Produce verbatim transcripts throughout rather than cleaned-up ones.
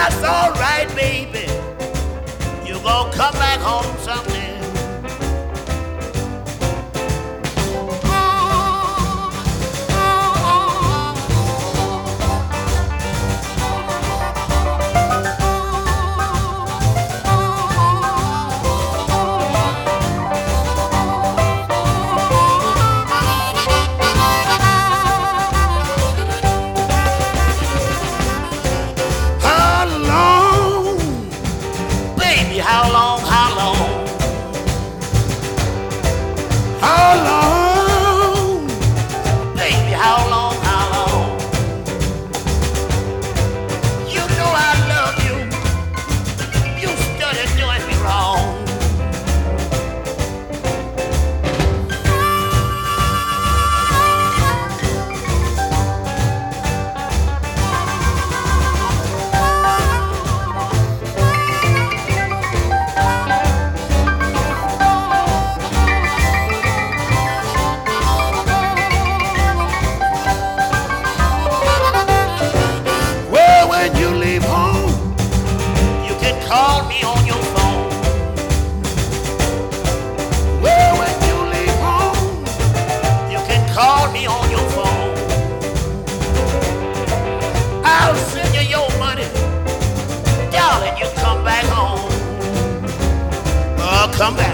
That's all right, baby. You gonna come back home someday. How long, how long, how long, baby, how long, how long? You know I love you, you started doing me wrong. Call me on your phone. Well, when you leave home, you can call me on your phone. I'll send you your money, darling. You come back home. Oh, come back.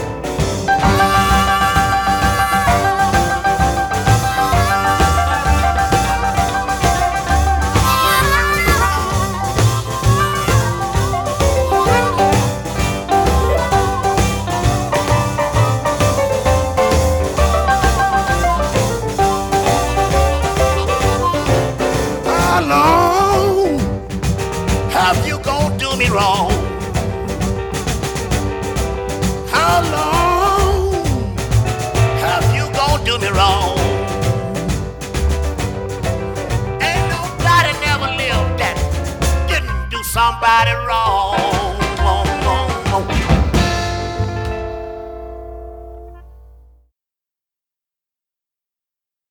How long have you gonna do me wrong? How long have you gonna do me wrong? Ain't nobody never lived that didn't do somebody wrong.